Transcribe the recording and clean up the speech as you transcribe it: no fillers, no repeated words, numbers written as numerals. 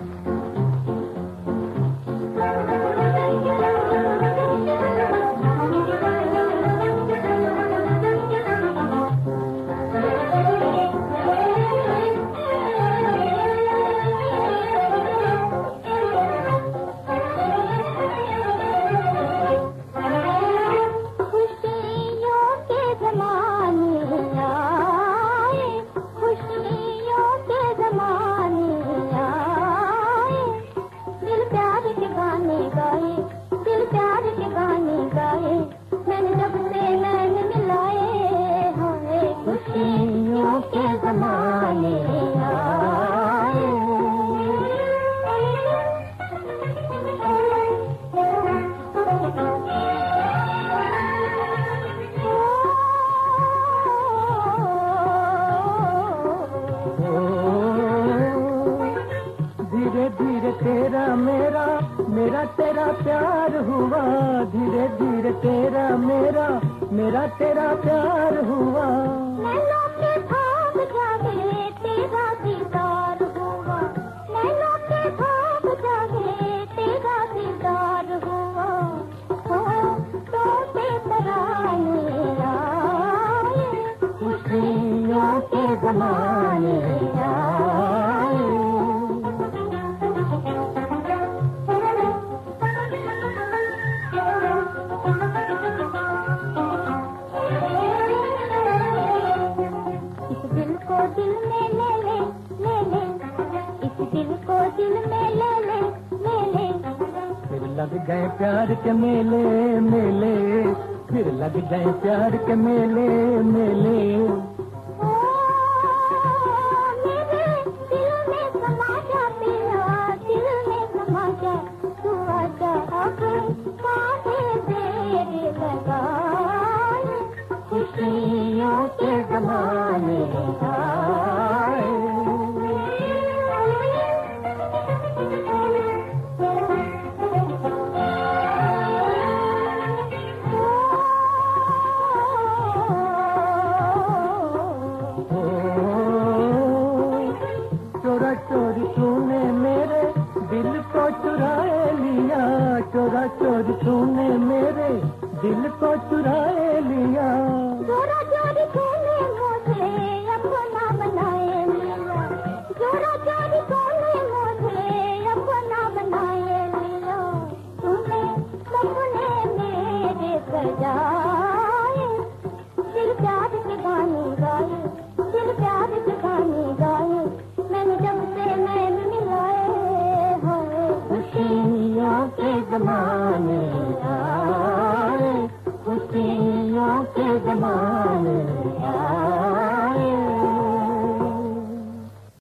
तेरा मेरा मेरा तेरा प्यार हुआ, धीरे धीरे तेरा मेरा मेरा तेरा प्यार हुआ। नैनों के भाग जागे तेरा दीदार हुआ, नैनों के भाग जागे तेरा दीदार हुआ। तो तराने आए खुशियों के ज़माने आए। दिल में ले ले ले ले, इस दिल को दिल में ले ले ले ले। फिर लग गए प्यार के मेले मेले, फिर लग गए प्यार के मेले मेले। मेरे दिल में समा जा पिया, दिल में समा जा, तू आजा अब काहे देर लगाए, खुशियों के ज़माने आए। चोरा चोरी तूने मेरे दिल को चुराए लिया, चोरा चोरी तूने मेरे दिल को चुराए लिया।